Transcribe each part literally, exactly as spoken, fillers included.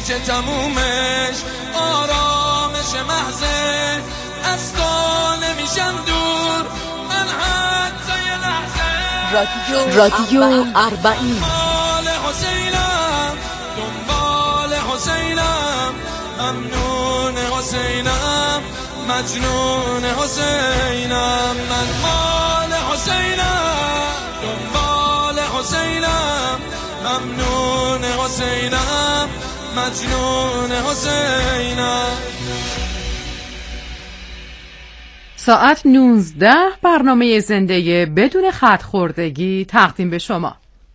که تمومش آرامش محضه، از تو نمیشم دور من حتی یه لحظه. رادیو رادیو اربعین دنبال حسینم، دنبال حسینم، ممنون حسینم، مجنون حسینم، من مال حسینم، دنبال حسینم، ممنون حسینم، مجنون حسینم. ساعت نوزده برنامه زنده بدون خط خوردگی تقدیم به شما.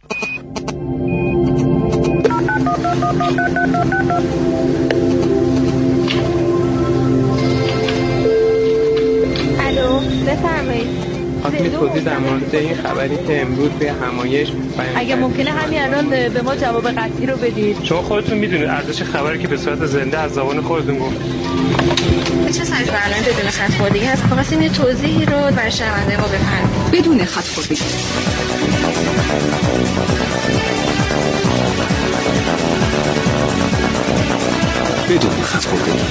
الو بفرمایید. خواستم توضیح در مورد این خبری که امروز به همایش بیان اگه ممکنه همین الان به ما جواب قطعی رو بدید. شما خودتون میدونید ارزش خبری که به صورت زنده از زبان خودتون گفت. چه سایز برنامه بدون خط خوردگی هست؟ خواستیم یه توضیحی رو برای شنونده ما بفرمایید. بدون خط خوردگی. بدون خط خوردگی.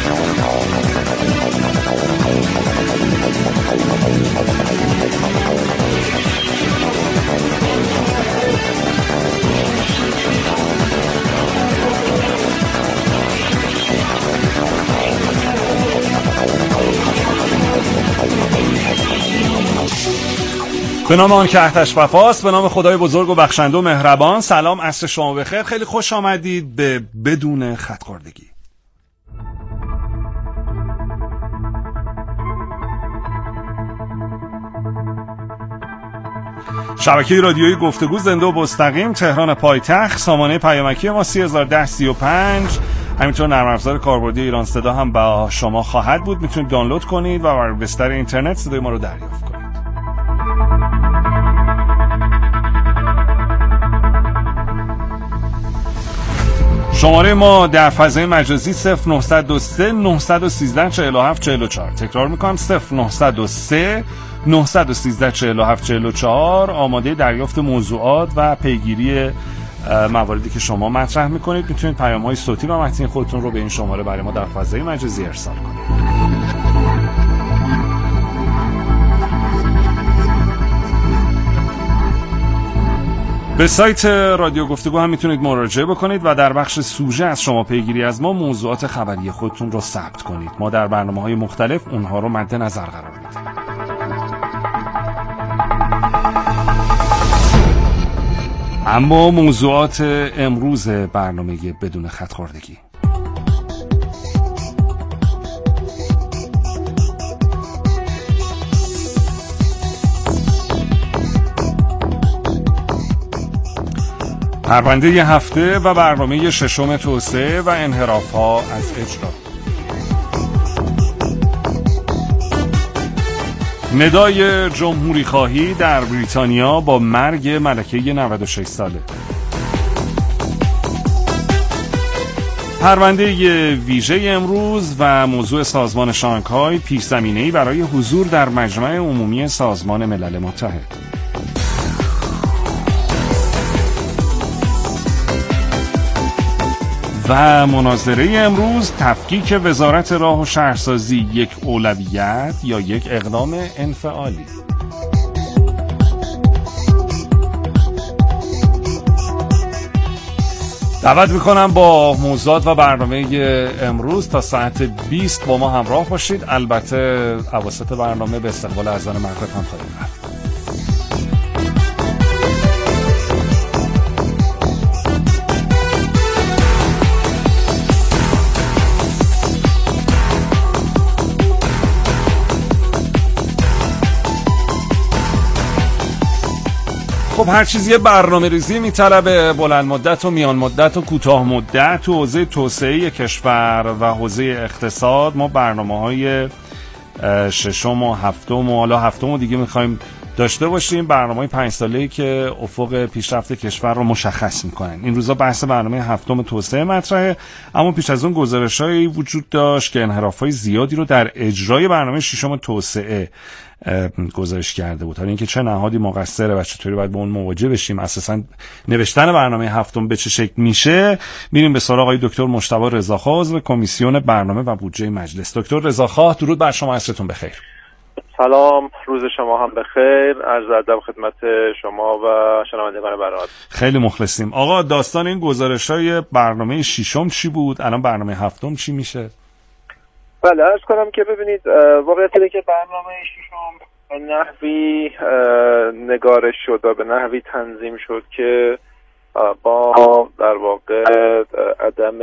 به نام آن که اهتش وفاست، به نام خدای بزرگ و بخشنده و مهربان. سلام، عصر شما بخیر. خیلی خوش آمدید به بدون خط خوردگی. شبکه رادیویی گفتگو زنده و مستقیم تهران پایتخت، سامانه پیامکی ما سی هزار و ده سی و پنج، همینطور نرم افزار کاربردی ایران صدا هم با شما خواهد بود. میتونید دانلود کنید و بر بستر اینترنت صدای ما رو دریافت کنید. شماره ما در فضای مجازی صفر نه دو سه نه یک سه چهار هفت چهار چهار. تکرار میکنم صفر نه دو سه نه یک سه چهار هفت چهار چهار. آماده دریافت موضوعات و پیگیری مواردی که شما مطرح میکنید. میتونید پیام های صوتی و متنی خودتون رو به این شماره برای ما در فضای مجازی ارسال کنید. به سایت رادیو گفتگو هم میتونید مراجعه بکنید و در بخش سوژه از شما پیگیری از ما موضوعات خبری خودتون رو ثبت کنید. ما در برنامه‌های مختلف اونها رو مد نظر قرار میدیم. اما موضوعات امروز برنامه بدون خط خوردگی. پرونده ی هفته و برنامه ششم توسعه و انحراف‌ها از اجرا. ندای جمهوری خواهی در بریتانیا با مرگ ملکه نود و شش ساله. پرونده ویژه امروز و موضوع سازمان شانگهای پیش‌زمینه‌ای برای حضور در مجمع عمومی سازمان ملل متحد. و مناظره امروز تفکیک وزارت راه و شهرسازی، یک اولویت یا یک اقدام انفعالی. دعوت میکنم با موضوعات و برنامه امروز تا ساعت بیست با ما همراه باشید. البته اواسط برنامه به استقبال اذان مغرب هم خواهیم رفت. خب هر چیزی یه برنامه ریزی میطلبه، بلند مدت و میان مدت و کوتاه مدت. تو حوزه توسعه کشور و حوزه اقتصاد ما برنامه های ششم و هفتم و حالا هفتم و دیگه میخوایم داشته باشیم، برنامه‌های پنج ساله‌ای که افق پیشرفت کشور رو مشخص می‌کنن. این روزا بحث برنامه هفتم توسعه مطرحه، اما پیش از اون گزارش‌هایی وجود داشت که انحراف‌های زیادی رو در اجرای برنامه ششم توسعه گزارش کرده بود. حالا اینکه چه نهادی مقصره و چطوری باید با اون مواجه بشیم، اساساً نوشتن برنامه هفتم به چه شکل میشه، میریم به سراغ آقای دکتر مجتبی رضاخواه، عضو کمیسیون برنامه و بودجه مجلس. دکتر رضاخواه، درود بر شما، عصرتون بخیر. سلام، روز شما هم بخیر. عرض ادب خدمت شما و شنوندگان برنامه. خیلی مخلصیم. آقا داستان این گزارش‌های برنامه ششم چی بود؟ الان برنامه هفتم چی میشه؟ بله، عرض کنم که ببینید واقعیت اینه که برنامه ششم به نحوی نگارش شد و به نحوی تنظیم شد که با در واقع عدم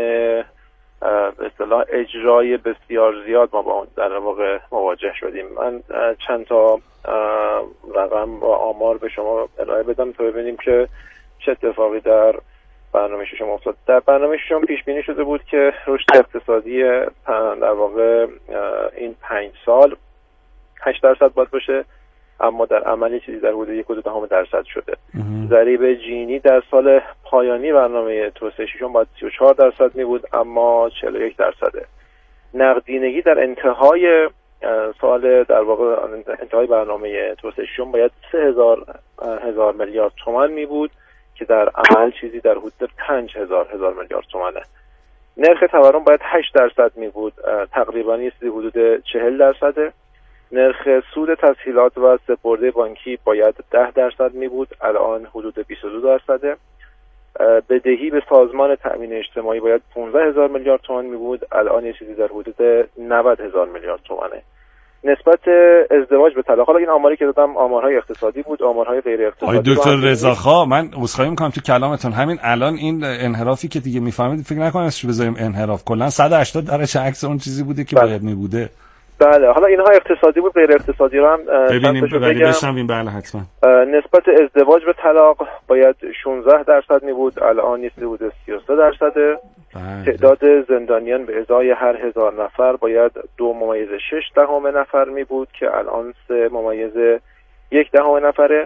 به اصطلاح اجرای بسیار زیاد ما با اون در واقع مواجه شدیم. من چند تا رقم و آمار به شما ارائه بدم تا ببینیم که چه اتفاقی در برنامه ششم افتاد. در برنامه ششم پیش بینی شده بود که رشد اقتصادی در واقع این پنج سال هشت درصد باید باشه، اما در عمل چیزی در حدود یک و دو دهم درصد شده. ضریب جینی در سال پایانی برنامه توسعه ششم باید سی و چهار درصد می بود، اما چهل و یک درصده. نقدینگی در انتهای سال در واقع انتهای برنامه توسعه ششم باید سه هزار هزار میلیارد تومان می بود که در عمل چیزی در حدود پنج هزار هزار میلیارد تومانه. نرخ تورم باید هشت درصد می بود، تقریبا یه چیزی حدود چهل درصده. نرخ سود تسهیلات و سپرده بانکی باید ده درصد می بود، الان حدود بیست و دو درصده. بدهی به سازمان تأمین اجتماعی باید پانزده هزار میلیارد تومان می بود، الان یه چیزی در حدود نود هزار میلیارد تومانه. نسبت ازدواج به طلاق، حالا این آماری که دادم آمارهای اقتصادی بود، آمارهای غیر اقتصادی. آقای دکتر رضاخواه، من عذرخواهی میکنم تو کلامتون، همین الان این انحرافی که دیگه میفهمید فکر نکنید چه بذاریم انحراف، کلا صد و هشتاد درجه عکس اون چیزی بوده که باید می بوده. بله، حالا اینها اقتصادی بود، غیر اقتصادی رو هم ببینیم ولی بشنویم. بله حتما. نسبت ازدواج به طلاق باید شانزده درصد می بود، الان نیست بود سی و سه درصده. تعداد زندانیان به ازای هر هزار نفر باید دو ممیز شش دهم نفر می بود که الان سه ممیز یک دهم نفره.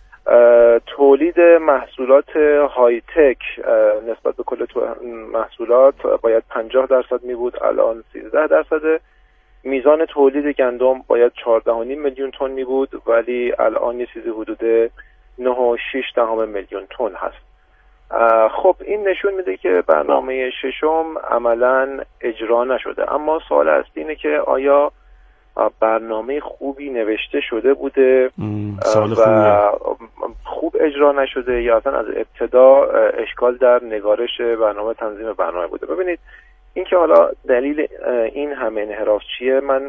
تولید محصولات های تک نسبت به کل محصولات باید پنجاه درصد می بود، الان سیزده درصده. میزان تولید گندم باید چهارده و نیم میلیون تن می بود، ولی الان یه چیزی حدود نه و شش دهم میلیون تن هست. خب این نشون میده که برنامه ششم عملاً اجرا نشده، اما سوال اصلی اینه که آیا برنامه خوبی نوشته شده بوده و خوب اجرا نشده یا اصلا از ابتدا اشکال در نگارش برنامه تنظیم برنامه بوده. ببینید این که حالا دلیل این همه انحراف چیه، من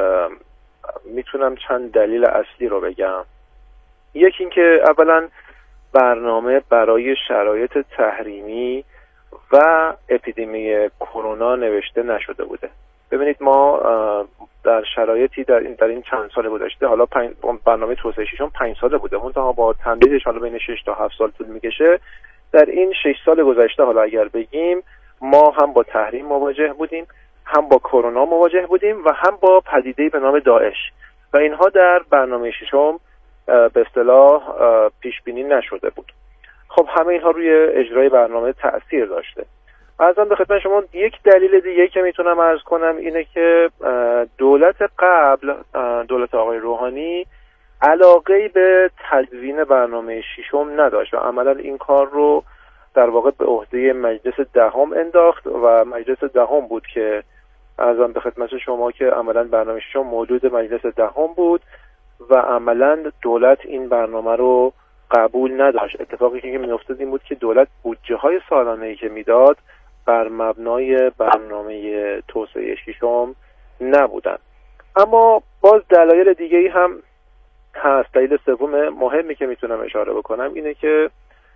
میتونم چند دلیل اصلی رو بگم. یکی این که اولا برنامه برای شرایط تحریمی و اپیدمی کرونا نوشته نشده بوده. ببینید ما در شرایطی در این در این چند سال گذشته، حالا برنامه توسعه ششم پنج ساله بوده، منتها با تمدیدش حالا بین شش تا هفت سال طول میکشه. در این شش سال گذشته حالا اگر بگیم ما هم با تحریم مواجه بودیم، هم با کرونا مواجه بودیم و هم با پدیده‌ای به نام داعش و اینها در برنامه ششم به اصطلاح پیش بینی نشده بود. خب همه اینها روی اجرای برنامه تأثیر داشته. عرضم به خدمت شما یک دلیل دیگه که میتونم عرض کنم اینه که دولت قبل، دولت آقای روحانی، علاقه‌ای به تدوین برنامه ششم نداشت و عملا این کار رو در واقع به عهده مجلس دهم انداخت و مجلس دهم بود که عرضم به خدمت شما که عملا برنامه ششم موجود مجلس دهم بود و عملا دولت این برنامه رو قبول نداشت. اتفاقی که میافتاد این بود که دولت بودجه های سالانه‌ای که میداد بر مبنای برنامه توسعه ششم نبودن. اما باز دلایل دیگه‌ای هم هست. دلیل سوم مهمی که میتونم اشاره بکنم اینه که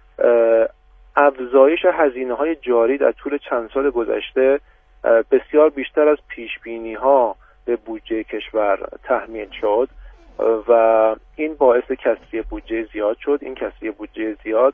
افزایش هزینه‌های جاری در طول چند سال گذشته بسیار بیشتر از پیش‌بینی‌ها به بودجه کشور تحمیل شد و این باعث کسری بودجه زیاد شد. این کسری بودجه زیاد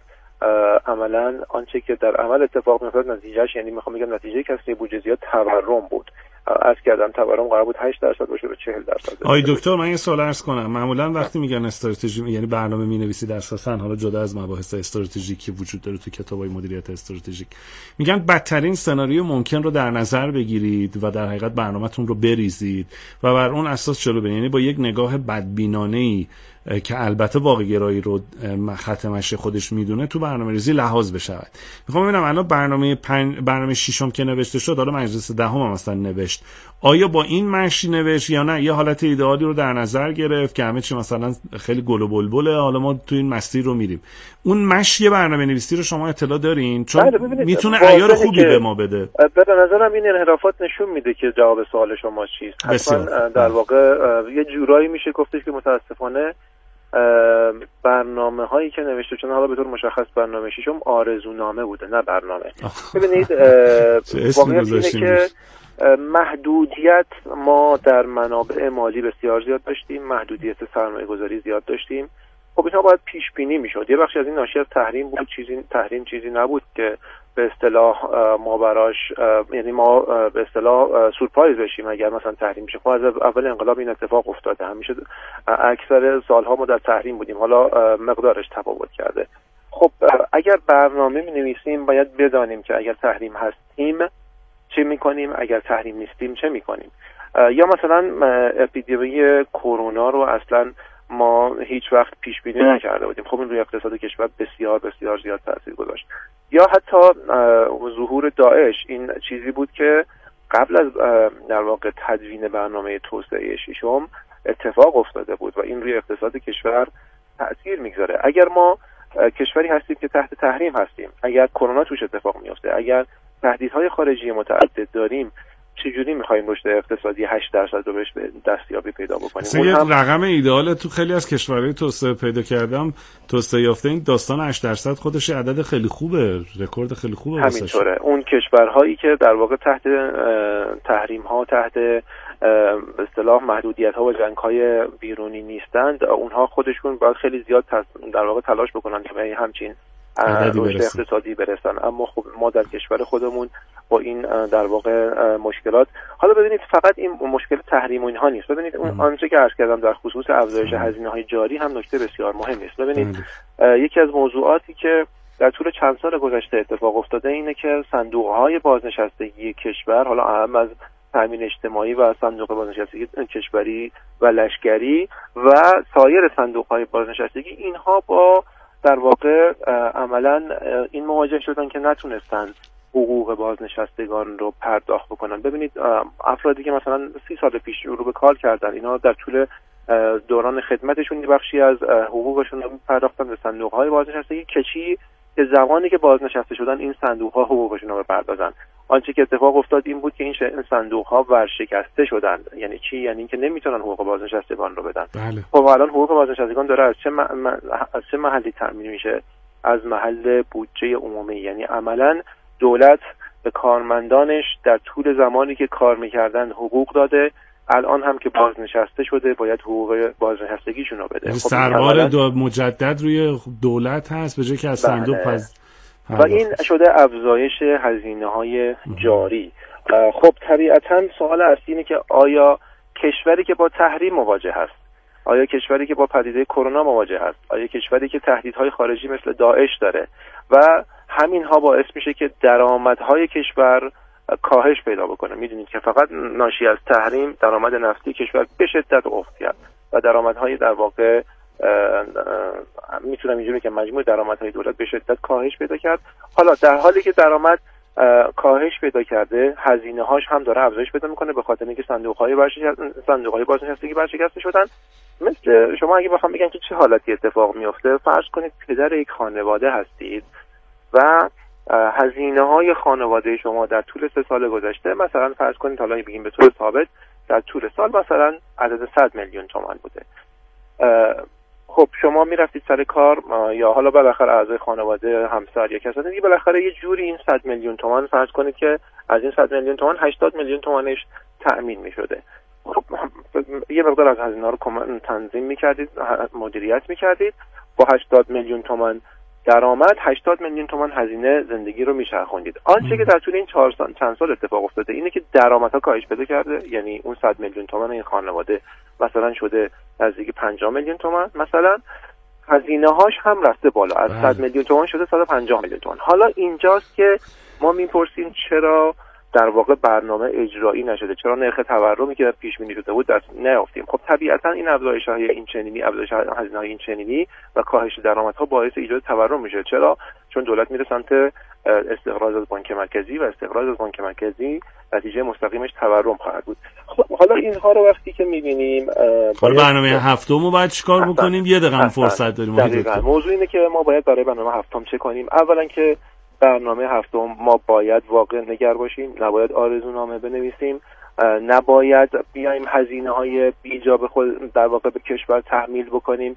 عملاً آنچه که در عمل اتفاق می‌افتاد نتیجهش، یعنی میخوام بگم نتیجه کسری بودجه زیاد تورم بود عرض کردم تورم قرار بود هشت درصد باشه به چهل درصد. آی دکتر من یه سوال عرض کنم. معمولا وقتی میگن استراتژی یعنی برنامه مینویسید اساسا، حالا جدا از مباحث استراتژیکی وجود داره تو کتابای مدیریت استراتژیک، میگن بدترین سناریو ممکن رو در نظر بگیرید و در حقیقت برنامه‌تون رو بریزید و بر اون اساس جلو برید، یعنی با یک نگاه بدبینانه‌ای که البته واقع گرایی رو خط مشی خودش میدونه تو برنامه‌ریزی لحاظ بشود. میخوام ببینم الان برنامه پنج برنامه ششم که نوشته شد، حالا مجلس دهم هم مثلا نوشت، آیا با این مشی نوشت یا نه یه حالت ایدئالی رو در نظر گرفت که همه چی مثلا خیلی گل و بلبله، حالا ما تو این مسیر رو میریم؟ اون مشی برنامه نویسی رو شما اطلاع دارین؟ چون میتونه عیار خوبی به ما بده. به نظرم این انحرافات نشون میده که جواب سوال شما چیست. حتما در واقع یه جورایی میشه گفتش که متاسفانه برنامه هایی که نوشته شدن، حالا به طور مشخص برنامه ششم آرزونامه بوده نه برنامه. ببینید واقعیت اینه که محدودیت ما در منابع مالی بسیار زیاد داشتیم، محدودیت سرمایه گذاری زیاد داشتیم. خب اینها باید پیش بینی میشد. یه بخشی از این ناشی از تحریم بود، چیزی تحریم چیزی نبود که به اصطلاح ما براش یعنی ما به اصطلاح سورپرایز بشیم اگر مثلا تحریم بشه. خب از اول انقلاب این اتفاق افتاده، همیشه اکثر سالها ما در تحریم بودیم، حالا مقدارش تفاوت کرده. خب اگر برنامه می نویسیم باید بدانیم که اگر تحریم هستیم چه میکنیم، اگر تحریم نیستیم چه میکنیم. یا مثلا اپیدمی کرونا رو اصلا ما هیچ وقت پیش بینی نکرده بودیم، خب این روی اقتصاد کشور بسیار بسیار زیاد تاثیر گذاشت. یا حتی ظهور داعش این چیزی بود که قبل از در واقع تدوین برنامه توسعه ششم اتفاق افتاده بود و این روی اقتصاد کشور تاثیر میگذاره. اگر ما کشوری هستیم که تحت تحریم هستیم، اگر کرونا توش اتفاق میفته، اگر تهدیدهای خارجی متعدد داریم، چجوری می‌خوایم رشد اقتصادی هشت درصد رو بهش دستیابی پیدا بکنیم؟ اون هم رقم ایدئال تو خیلی از کشورهای توسعه پیدا کردم، توسعه یافته، این داستان هشت درصد خودش عدد خیلی خوبه، رکورد خیلی خوبه. همینطوره. اون کشورهایی که در واقع تحت تحریم‌ها، تحت به اصطلاح محدودیت‌ها و جنگ‌های بیرونی نیستند، اونها خودشون باید خیلی زیاد در واقع تلاش بکنن که به همچین رشد اقتصادی برسن. اما خب ما در کشور خودمون با این در واقع مشکلات، حالا ببینید فقط این مشکل تحریم و اینها نیست، ببینید اون آنچه که عرض کردم در خصوص افزایش هزینه‌های جاری هم نکته بسیار مهمی است. ببینید یکی از موضوعاتی که در طول چند سال گذشته اتفاق افتاده اینه که صندوق‌های بازنشستگی کشور، حالا اهم از تامین اجتماعی و صندوق بازنشستگی کشوری و لشکری و سایر صندوق‌های بازنشستگی، اینها با در واقع عملاً این مواجه شدن که نتونستن حقوق بازنشستگان رو پرداخت بکنن. ببینید افرادی که مثلا سی سال پیش شروع به کار کردن، اینا در طول دوران خدمتشون یه بخشی از حقوقشون رو پرداختن به صندوق‌های بازنشستگی کشی که زمانی که بازنشسته شدن این صندوق‌ها حقوقشون رو بپردازن. آنچه که اتفاق افتاد این بود که این صندوق‌ها ورشکسته شدن. یعنی چی؟ یعنی اینکه نمیتونن حقوق بازنشستگان رو بدن. بله. خب الان حقوق بازنشستگان داره از چه م... از چه محلی تامین میشه؟ از محل بودجه عمومی. یعنی عملاً دولت به کارمندانش در طول زمانی که کار میکردن حقوق داده، الان هم که بازنشسته شده باید حقوق بازنشستگیشون رو بده. خب سربار دو مجدد روی دولت هست به جای که از صندوق پس و این شده افزایش هزینه‌های جاری. خب طبیعتاً سوال اصلی اینه که آیا کشوری که با تحریم مواجه هست، آیا کشوری که با پدیده کرونا مواجه هست، آیا کشوری که تهدیدهای خارجی مثل داعش داره و همینها باعث میشه که درآمدهای کشور کاهش پیدا بکنه؟ میدونید که فقط ناشی از تحریم درآمد نفتی کشور به شدت افت کرد و درآمدهای در واقع میتونم اینجوری که مجموع درآمدهای دولت به شدت کاهش پیدا کرد. حالا در حالی که درآمد کاهش پیدا کرده، هزینه‌هاش هم داره افزایش پیدا میکنه به خاطر اینکه صندوق‌های صندوق‌های بازنشستگی ورشکسته شدن. مثل شما اگه بخوام بگم که چه حالتی اتفاق میفته، فرض کنید پدر یک خانواده هستید و هزینه‌های خانواده شما در طول سه سال گذشته، مثلا فرض کنید حالا بگیم به طور ثابت در طول سال مثلا عدد صد میلیون تومان بوده. خب شما میرفتید سر کار یا حالا بالاخره اعضای خانواده، همسر یا کسی دیگه، بالاخره یه جوری این صد میلیون تومان فرض کنید که از این صد میلیون تومان هشتاد میلیون تومانش تأمین میشده. خب یه مقدار از هزینه‌ها رو تنظیم میکردید، مدیریت میکردید، با هشتاد میلیون تومان درآمد هشتاد میلیون تومان هزینه زندگی رو میچرخوندید. آنچه که در طول این چهار سال چند سال اتفاق افتاده اینه که درآمدها کاهش پیدا کرده، یعنی اون صد میلیون تومان این خانواده مثلا شده نزدیک پنجاه میلیون تومان، مثلا هزینه هاش هم رفته بالا، از صد میلیون تومان شده صد و پنجاه میلیون تومان. حالا اینجاست که ما میپرسیم چرا در واقع برنامه اجرایی نشده، چرا نرخ تورمی که پیش بینی شده بود دست نیافتیم. خب طبیعتا این افزایش‌های این چنینی، افزایش هزینه‌های این چنینی و کاهش درآمدها باعث ایجاد تورم میشه. چرا؟ چون دولت میره سمت استقراض از بانک مرکزی و استقراض از بانک مرکزی نتیجه مستقیمش تورم خواهد بود. خب حالا اینها رو وقتی که می‌بینیم باید برنامه هفتم رو باید چیکار بکنیم؟ یه دقیقه فرصت داریم. دقیقاً موضوع اینه که ما باید برای برنامه هفتم چه کنیم. اولا که برنامه هفتم ما باید واقع نگر باشیم، نباید آرزونامه بنویسیم، نباید بیایم هزینه های بیجا به خود در واقع به کشور تحمیل بکنیم.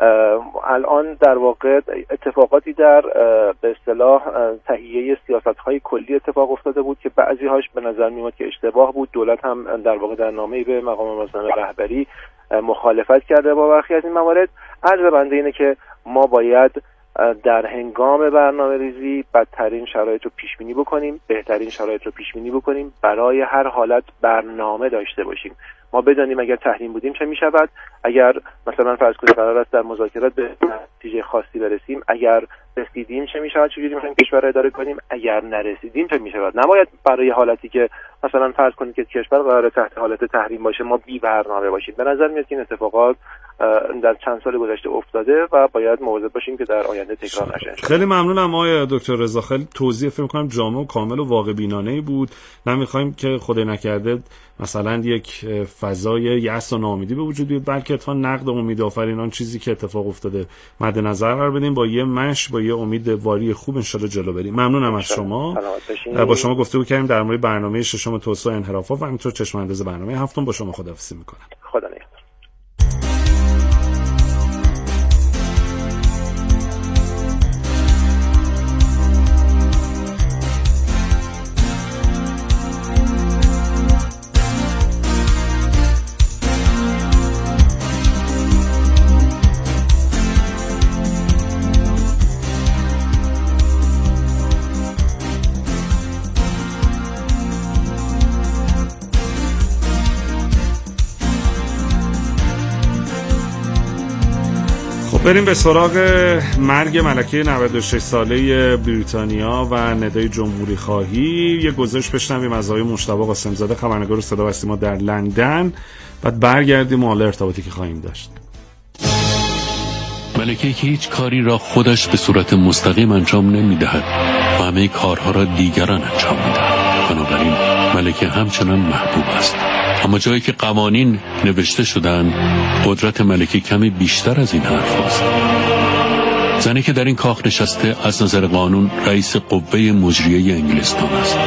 الان در واقع اتفاقاتی در به اصطلاح تهیه سیاست های کلی اتفاق افتاده بود که بعضی هاش به نظر میاد که اشتباه بود. دولت هم در واقع در نامه‌ای به مقام مسئول رهبری مخالفت کرده با برخی از این موارد. عرض بنده اینه که ما باید در هنگام برنامه ریزی بدترین شرایط رو پیش بینی بکنیم، بهترین شرایط رو پیش بینی بکنیم، برای هر حالت برنامه داشته باشیم. ما بدانیم اگر تحریم بودیم چه می شود، اگر مثلا فرض کنید قرار است در مذاکرات به نتیجه خاصی برسیم، اگر رسیدیم چه می شود، چجوری می‌خوایم کشور را اداره کنیم، اگر نرسیدیم چه می شود. نباید برای حالتی که مثلا فرض کنید که کشور قرار تحت حالت تحریم باشه ما بی برنامه باشیم. به نظر میاد که این اتفاقات در چند سال گذشته افتاده و باید مواظب باشیم که در آینده تکرار نشه. خیلی ممنونم آقای دکتر رضا، خیلی توضیح فکر می‌کنم جامع و کامل و واقع بینانه‌ای بود. نمی‌خوایم که خدای نکرده مثلا یک فضای یأس و ناامیدی به وجود بیاد، بلکه اتفاقا نقد و امیدآفرینان چیزی که اتفاق افتاده مد نظر قرار بدیم، با یه مش با یه امید واری خوب ان شاءالله جلو بریم. ممنونم از شما. با شما گفتگو کردیم در مورد برنامه ششم توسعه انحرافات و همینطور چشم انداز برنامه هفتم. با شما خداحافظی می‌کنم. خدا نگهدار. بریم به سراغ مرگ ملکه نود و شش ساله بریتانیا و ندای جمهوری خواهی. یه گزارش بشنویم از آقای مجتبی قاسم‌زاده، خبرنگار صدا و سیما در لندن، بعد برگردیم و حالا ارتباطی که خواهیم داشت. ملکه که هیچ کاری را خودش به صورت مستقیم انجام نمی‌دهد و همه کارها را دیگران انجام می‌دهند. بنابراین ملکه همچنان محبوب است. اما جایی که قوانین نوشته شدن، قدرت ملکه کمی بیشتر از این حرف است. زنی که در این کاخ نشسته از نظر قانون رئیس قوه مجریه انگلستان است.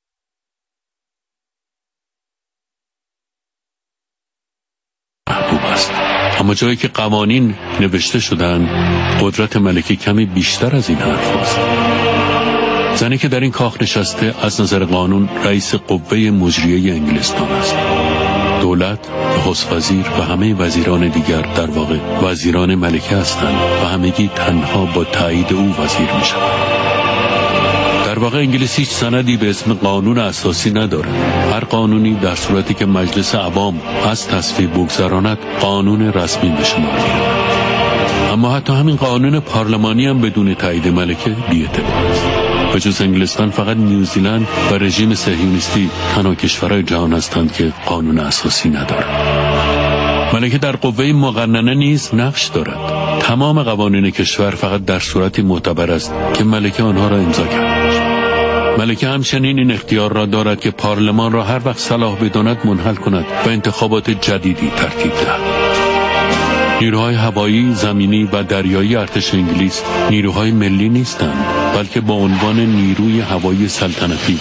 محبوب است. اما جایی که قوانین نوشته شدن، قدرت ملکه کمی بیشتر از این حرف است. زنی که در این کاخ نشسته از نظر قانون رئیس قوه مجریه انگلستان است. دولت، نخست وزیر و همه وزیران دیگر در واقع وزیران ملکه هستند و همگی تنها با تایید او وزیر می شوند. در واقع انگلیس هیچ سندی به اسم قانون اساسی نداره. هر قانونی در صورتی که مجلس عوام از تصویب بگذراند قانون رسمی به شمار می‌رود. اما حتی همین قانون پارلمانی هم بدون تایید ملکه بی‌اعتبار است. به جز انگلستان فقط نیوزیلند و رژیم صهیونیستی تنها کشورهای جهان هستند که قانون اساسی ندارند. ملکه در قوه مقننه نیز نقش دارد. تمام قوانین کشور فقط در صورتی معتبر است که ملکه آنها را امضا کرده باشد. ملکه همچنین این اختیار را دارد که پارلمان را هر وقت صلاح بداند منحل کند و انتخابات جدیدی ترتیب دهد. نیروهای هوایی، زمینی و دریایی ارتش انگلیس نیروهای ملی نیستند، بلکه با عنوان نیروی هوایی سلطنتی،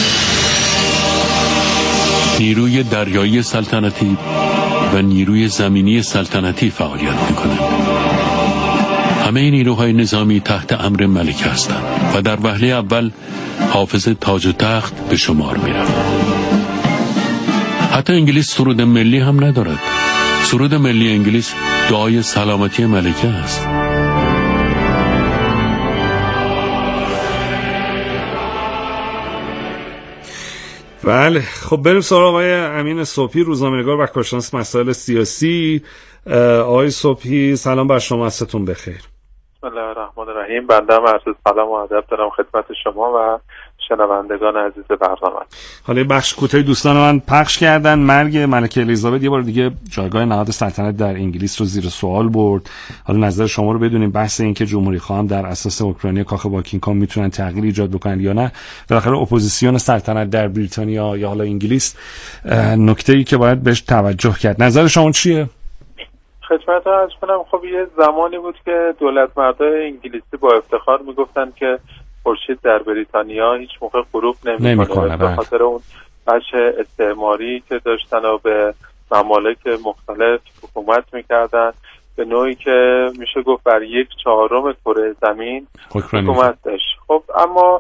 نیروی دریایی سلطنتی و نیروی زمینی سلطنتی فعالیت می‌کنند. همه نیروهای نظامی تحت امر ملکه هستند و در وهله اول حافظ تاج و تخت به شمار می‌روند. حتی انگلیس سرود ملی هم ندارد. سرود ملی انگلیس دعای سلامتی ملکه است. بله خب بریم سراغ آقای امین صبحی، روزنامه‌نگار و کارشناس مسائل سیاسی. آقای صبحی سلام بر شما، عصرتون بخیر. بسم الله الرحمن الرحیم. بنده هم عرض سلام و ادب دارم خدمت شما و شنوندگان عزیز برنامه. حالا بخش کوتاهی دوستان من پخش کردن. مرگ ملکه الیزابت یه بار دیگه جایگاه نهاد سلطنت در انگلیس رو زیر سوال برد. حالا نظر شما رو بدونیم. بحث این که جمهوری خواهم در اساس اوکراینی کاخ باکینگهام میتونن تغییر ایجاد بکنن یا نه، بالاخره اپوزیسیون سلطنت در بریتانیا یا حالا انگلیس نکته‌ای که باید بهش توجه کرد. نظر شما چیه؟ خدمت عرض کنم خب یه زمانی بود که دولت مردای انگلیسی با افتخار میگفتن که خورشید در بریتانیا هیچ موقع غروب نمیکنه به خاطر اون بچ استعماری که داشتن و به ممالک مختلف حکومت میکردن، به نوعی که میشه گفت بر یک چهارم کره زمین حکومت داشت. خب اما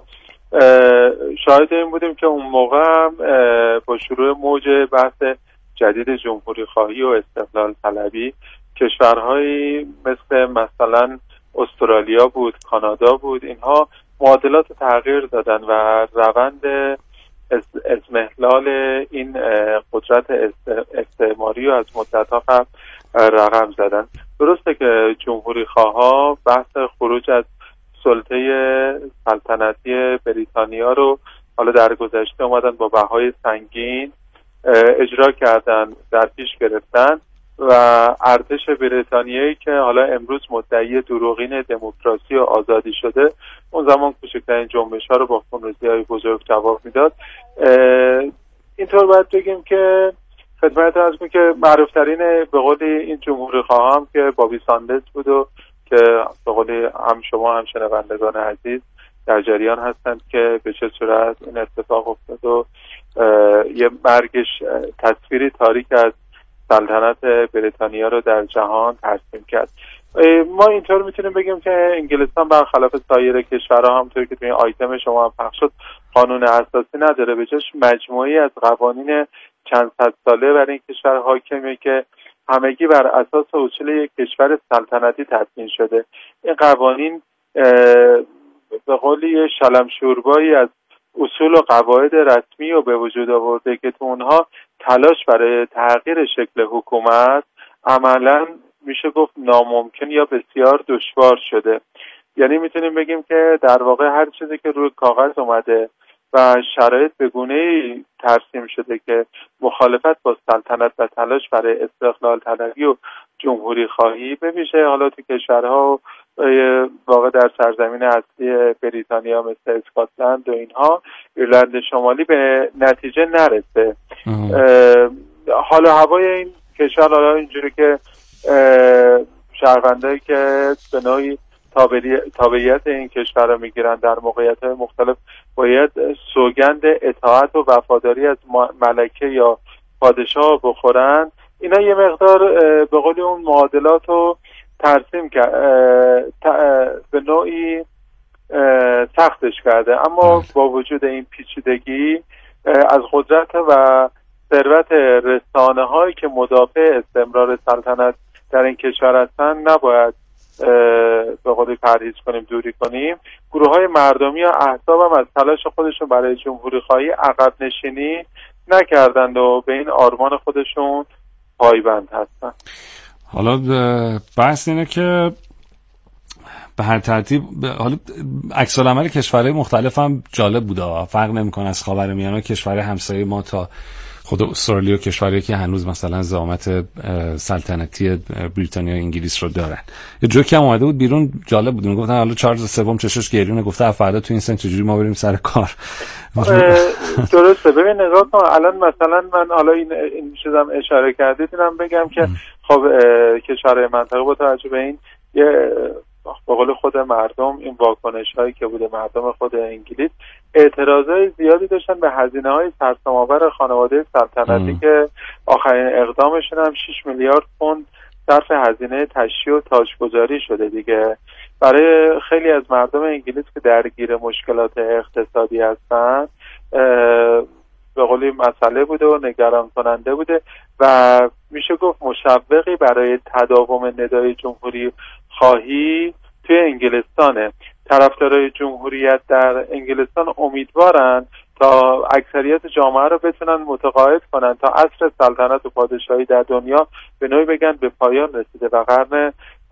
شاهد این بودیم که اون موقع هم با شروع موج بحث جدید جمهوری خواهی و استقلال طلبی کشورهایی مثل مثلا استرالیا بود، کانادا بود، اینها معادلات تغییر دادن و روند اضمحلال این قدرت استعماری رو از مدت‌ها قبل رقم زدن. درسته که جمهوری خواها بحث خروج از سلطه سلطنتی بریتانیا رو حالا در گذشته اومدن با بهای سنگین اجرا کردن، در پیش گرفتن و ارتش بریتانیایی که حالا امروز مدعی دروغین دموکراسی و آزادی شده، اون زمان کوچکترین جنبش ها رو با خونریزی های بزرگ جواب میداد. اینطور باید بگیم که خدمت عرض کنم که معروف ترین به قول این جمهوری خواهم که بابی ساندرز بود و که به قول هم شما هم شنوندگان عزیز در جریان هستند که به چه صورت این اتفاق افتاد و یه مرگش تصویری تاریک از سلطنت بریتانیا رو در جهان ترسیم کرد. ما اینطور میتونیم بگیم که انگلستان برخلاف سایر کشورها همونطور که توی آیتم شما هم پخش شد قانون اساسی نداره، به جاش مجموعی از قوانین چند صد ساله برای این کشور حاکمه که همگی بر اساس اصول یک کشور سلطنتی تدوین شده. این قوانین به قولی شلمشوربایی از اصول و قواعد رسمی رو به وجود آورده که تو اونها تلاش برای تغییر شکل حکومت عملاً میشه گفت ناممکن یا بسیار دشوار شده. یعنی میتونیم بگیم که در واقع هر چیزی که روی کاغذ اومده و شرایط به گونه‌ای ترسیم شده که مخالفت با سلطنت و تلاش برای استقلال طلبی و جمهوری خواهی به ویژه حالا تو کشورها واقع در سرزمین اصلی بریتانیا مثل اسکاتلند و اینها، ایرلند شمالی به نتیجه نرسه. حالا هوای این کشور حالا اینجوری که شهروندایی که به نوعی تابعیت این کشور رو میگیرن در موقعیت مختلف باید سوگند اطاعت و وفاداری از ملکه یا پادشاه بخورن، اینا یه مقدار به قول اون معادلات رو ترسیم کرد، به نوعی سختش کرده. اما با وجود این پیچیدگی از قدرت و ثروت رسانه هایی که مدافع استمرار سلطنت در این کشور هستن نباید به قولی پرهیز کنیم، دوری کنیم. گروه های مردمی و احزاب هم از تلاش خودشون برای جمهوری خواهی عقب نشینی نکردند و به این آرمان خودشون پایبند هستن. حالا بحث اینه که به هر ترتیب حالا عکس العمل کشورهای مختلف هم جالب بوده، فرق نمیکنه از خاورمیانه کشور همسایه ما تا خود استرالیا و کشوری که هنوز مثلا زعامت سلطنتی بریتانیا و انگلیس رو دارن. یه جوکی هم اومده بود بیرون جالب بود، میگفتن حالا چارلز سوم چشش گریونه، گفته فردا تو این سن چجوری ما بریم سر کار. درسته. ببین نگاه کن الان مثلا من حالا این این چیزام اشاره کردید اینم بگم که خب کشورهای منطقه با توجه به این یه به قول خود مردم این واکنش هایی که بوده، مردم خود انگلیس اعتراضای زیادی داشتن به هزینه های سرسام‌آور خانواده سلطنتی ام. که آخرین اقدامشون هم شش میلیارد پوند صرف هزینه تشییع و تاجگذاری شده دیگه. برای خیلی از مردم انگلیس که درگیر مشکلات اقتصادی هستن به قولی مسئله بوده و نگران کننده بوده و میشه گفت مشوقی برای تداوم ندای جمهوری خواهی توی انگلستانه. طرفدارای جمهوریت در انگلستان امیدوارن تا اکثریت جامعه رو بتونن متقاعد کنن تا عصر سلطنت و پادشاهی در دنیا به نوعی بگن به پایان رسیده و قرن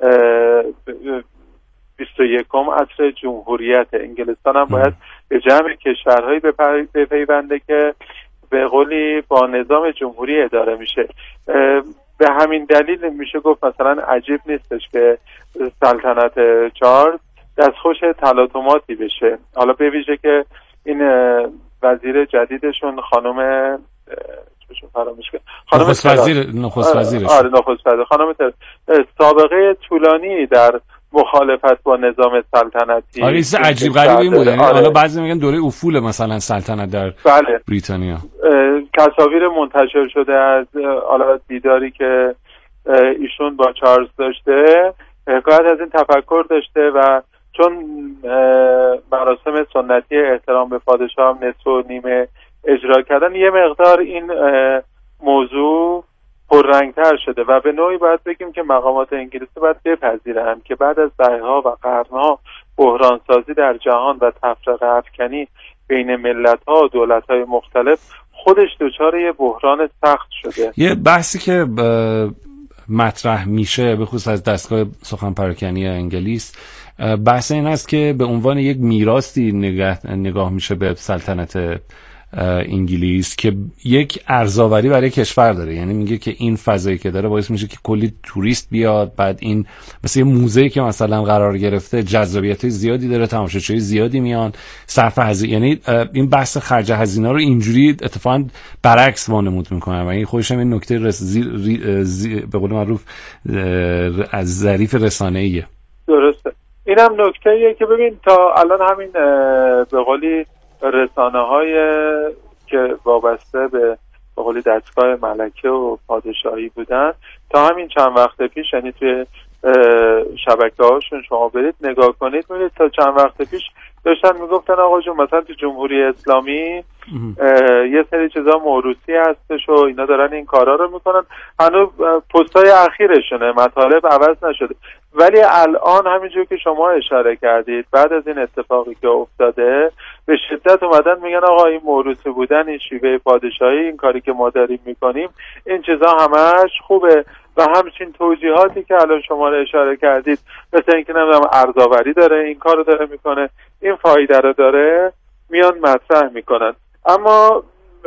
بیست و یکم عصر جمهوریت. انگلستان هم باید به جمع کشورهایی بپیونده که به قولی با نظام جمهوری اداره میشه. به همین دلیل میشه گفت مثلا عجیب نیستش که سلطنت چارلز دستخوش تلاطماتی بشه، حالا به ویژه که این وزیر جدیدشون خانم فراموش کنم خانم نخست وزیر نخست وزیرش آره نخست وزیر خانم تر... سابقه طولانی در مخالفت با نظام سلطنتی. آره چیز عجیب غریب این بود. آره. حالا بعضی میگن دوره افول مثلا سلطنت در بله. بریتانیا. تصاویر منتشر شده از حالا دیداری که ایشون با چارلز داشته، حکایت از این تفکر داشته و چون مراسم سنتی احترام به پادشاه هم نصف و نیمه اجرا کردن، یه مقدار این موضوع پررنگتر شده و به نوعی باید بگیم که مقامات انگلیسی باید بپذیرند که بعد از دهه‌ها و قرن‌ها بحرانسازی در جهان و تفرقه افکنی بین ملت‌ها و دولت‌های مختلف خودش دچار یه بحران سخت شده. یه بحثی که مطرح میشه به خصوص از دستگاه سخن پراکنی انگلیس، بحث این است که به عنوان یک میراثی نگاه, نگاه میشه به سلطنت انگلیس که یک ارزآوری برای کشور داره. یعنی میگه که این فضایی که داره باعث میشه که کلی توریست بیاد، بعد این مثل یه موزه‌ای که مثلا قرار گرفته جذابیت زیادی داره، تماشاچی زیادی میان، صرف هزینه، یعنی این بحث خرج هزینه رو اینجوری اتفاقا برعکس وانمود میکنه و این خودش هم این نکته رس... زی... ری... زی... به قول معروف از ظریف رسانه‌ایه. درسته. اینم نکته‌ایه که ببین تا الان همین به قولی رسانه‌های که وابسته به به قولی دستگاه ملکه و پادشاهی بودن تا همین چند وقت پیش، یعنی توی شبکه‌هاشون شما برید نگاه کنید می‌بینید تا چند وقت پیش داشتن میگفتن آقا جون مثلا تو جمهوری اسلامی یه سری چیزا موروثی هستش و اینا دارن این کارا رو میکنن. هنوز پستای اخیرشونه، مطالب عوض نشده، ولی الان همینجور که شما اشاره کردید بعد از این اتفاقی که افتاده به شدت اومدن میگن آقا این موروثی بودن، این شیوه پادشاهی، این کاری که ما داریم میکنیم، این چیزا همش خوبه و همچین توجیهاتی که الان شما رو اشاره کردید مثل اینکه نمیدونم ارزآوری داره، این کارو داره میکنه، این فایده رو داره، میان مطرح میکنن. اما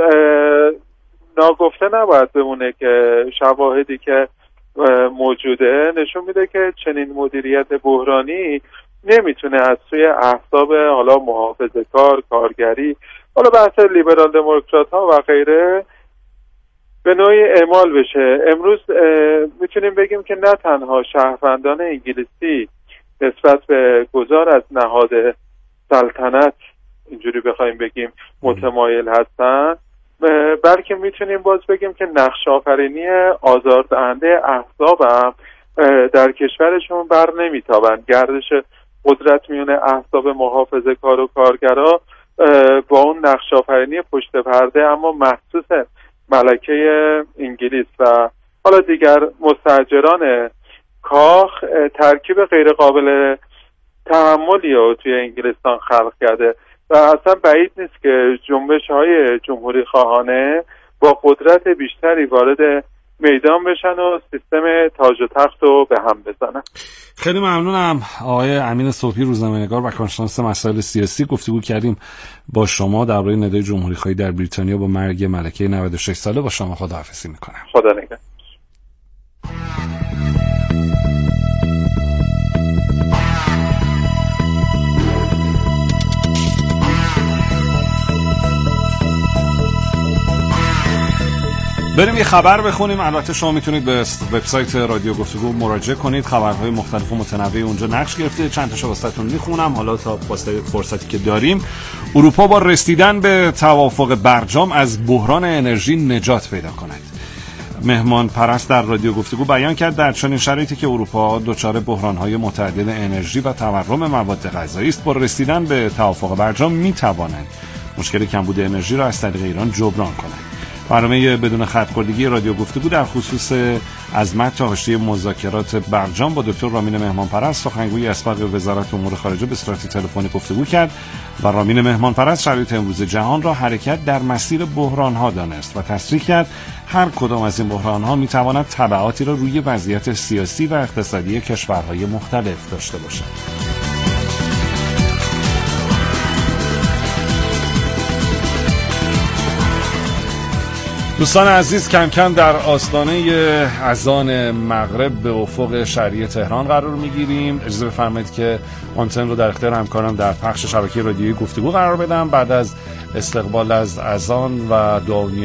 ناگفته نباید بمونه که شواهدی که موجوده نشون میده که چنین مدیریت بحرانی نمیتونه از سوی احزاب حالا محافظه کار، کارگری، حالا بحث لیبرال دموکرات ها و غیره به نوعی اعمال بشه. امروز میتونیم بگیم که نه تنها شهروندان انگلیسی نسبت به گذار از نهاد سلطنت اینجوری بخوایم بگیم متمایل هستن، بلکه میتونیم باز بگیم که نقش آفرینی آزاردهنده احزاب هم در کشورشون بر نمیتابند. گردش قدرت میون احزاب محافظه کار و کارگرا با اون نقش آفرینی پشت پرده اما محسوس ملکه انگلیس و حالا دیگر مستاجران کاخ ترکیب غیر قابل تحملی رو توی انگلستان خلق کرده و اصلا بعید نیست که جنبش‌های جمهوری خواهانه با قدرت بیشتری وارد میدان بشن و سیستم تاج و تخت رو به هم بزنن. خیلی ممنونم آقای امین صبحی، روزنامه‌نگار و کارشناس مسائل سیاسی. گفتگو کردیم با شما درباره ندای جمهوری خواهی در بریتانیا با مرگ ملکه نود و شش ساله. با شما خداحافظی میکنم. خدا نگهدار. بریم یه خبر بخونیم. البته شما میتونید به وبسایت رادیو گفتگو مراجعه کنید، خبرهای مختلف و متنوعی اونجا نقش گرفته. چند تاشو واسهتون میخونم حالا تا فرصتی که داریم. اروپا با رسیدن به توافق برجام از بحران انرژی نجات پیدا کند. مهمان پرست در رادیو گفتگو بیان کرد در چنین شرایطی که اروپا دچار بحران‌های متعدد انرژی و تورم مواد غذایی است، با رسیدن به توافق برجام میتوانند مشکل کمبود انرژی را از طریق ایران جبران کنند. برنامه بدون خط‌خوردگی رادیو گفتگو در خصوص از متن حاشیه مذاکرات برجام با دکتر رامین مهمانپرست، سخنگوی اسبق وزارت امور خارجه به صورت تلفنی گفتگو کرد و رامین مهمانپرست شرایط امروز جهان را حرکت در مسیر بحران‌ها دانست و تصریح کرد هر کدام از این بحران‌ها می‌تواند تبعاتی را روی وضعیت سیاسی و اقتصادی کشورهای مختلف داشته باشد. دوستان عزیز، کم کم در آستانه اذان مغرب به افق شرقی تهران قرار میگیریم. اجازه بفرمایید که آنتن رو در اختیار همکارم در پخش شبکه رادیویی گفتگو قرار بدم. بعد از استقبال از اذان و دعا